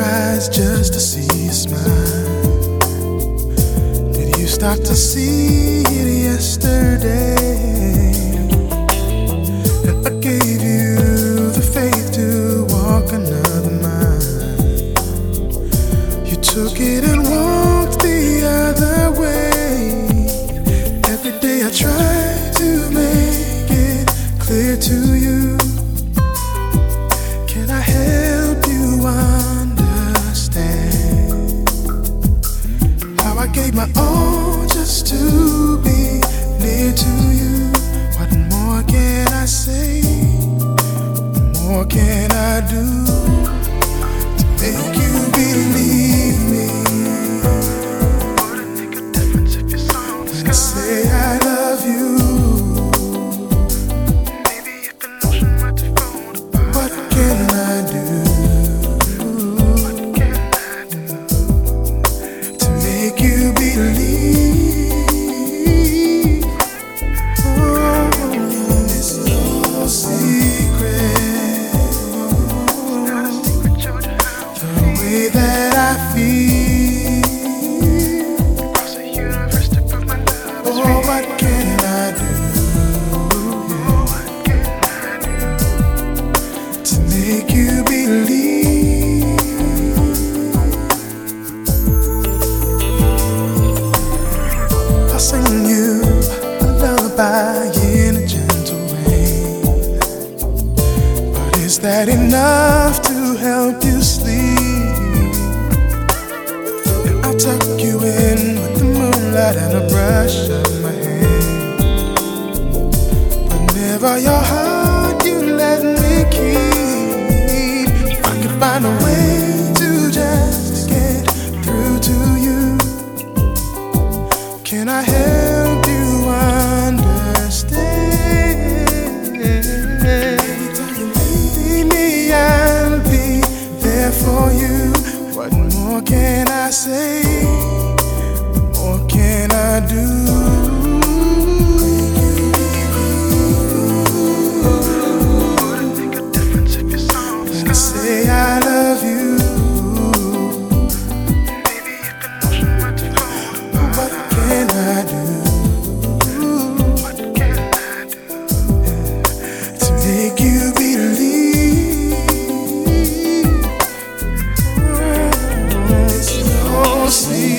eyes just to see you smile? Did you start to see it yesterday? And I gave you the faith to walk another mile. You took it and walked the other way. Every day I try to make it clear to you. Can I help you understand how I gave my all just to be near to you? What more can I say? What more can I do to make you believe me? When I say I love you, what can I do to make you believe? Oh, it's no secret, the way that I feel. Oh, what can I do to make you believe? I'll sing you a lullaby in a gentle rain, but is that enough to help you sleep? And I'll tuck you in with the moonlight and a brush of my hair. Whenever your heart you let me keep, if I could find a way to just get through to you, can I help you understand? Anytime you need me, I'll be there for you. What more can I say? What more can I do? When I say I love you, what can I do to make you believe? It's no secret.